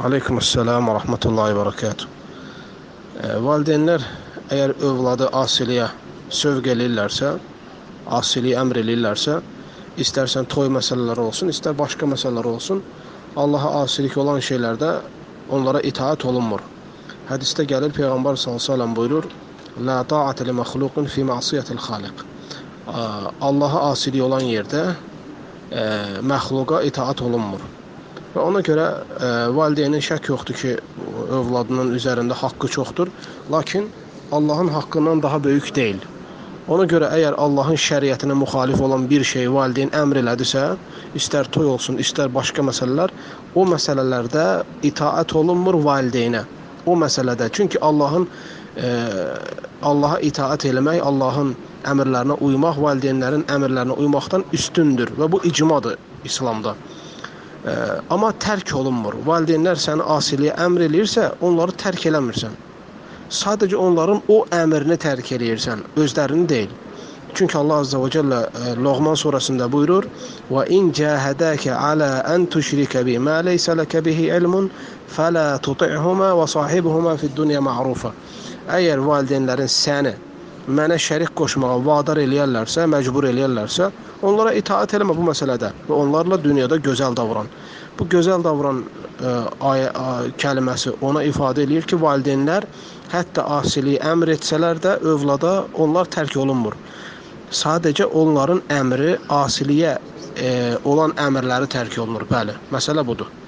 Aleykümselam və rahmetullahi və bərəkatuh. Valideynlər əgər övladı asiliyə sövq eləyirlərsə, asiliyə əmr eləyirlərsə, istərsən toy məsələləri olsun, istər başqa məsələlər olsun, Allaha asilik olan şeylərdə onlara itaat olunmur. Hədisdə gəlir, Peyğəmbər s.ə.v buyurur, La ta'atə li məxluqun fi məsiyyətil xaliq. Allaha asilik olan yerdə məxluqa itaat olunmur. Və ona görə valideynin şək yoxdur ki, övladının üzərində haqqı çoxdur, lakin Allahın haqqından daha böyük deyil. Ona görə əgər Allahın şəriətinə müxalif olan bir şey valideyn əmr elədisə, istər toy olsun, istər başqa məsələlər, o məsələlərdə itaat olunmur valideynə. O məsələdə, çünki Allaha itaat eləmək, Allahın əmrlərinə uymaq, valideynlərin əmrlərinə uymaqdan üstündür və bu icmadır İslamda. Amma tərk olunmur. Valideynlər səni asiliyə əmr eləyirsə, onları tərk eləmirsən. Sadəcə onların o əmrini tərk eləyirsən, özlərini deyil. Çünki Allah Azza və Cəllə Loğman surəsində buyurur: "Və in cahadaka ala an tushrika bi ma laysa laka bihi ilmun, fala tuti'huma və sahibhuma fid-dunya ma'rufa." Əgər valideynlərin səni mənə şərik qoşmağa vadar eləyərlərsə, məcbur eləyərlərsə, onlara itaat eləmə bu məsələdə və onlarla dünyada gözəl davran. Bu gözəl davran kəlməsi ona ifadə eləyir ki, valideynlər hətta asiliyi əmr etsələr də övlada onlar tərk olunmur. Sadəcə onların əmri asiliyə olan əmrləri tərk olunur. Bəli, məsələ budur.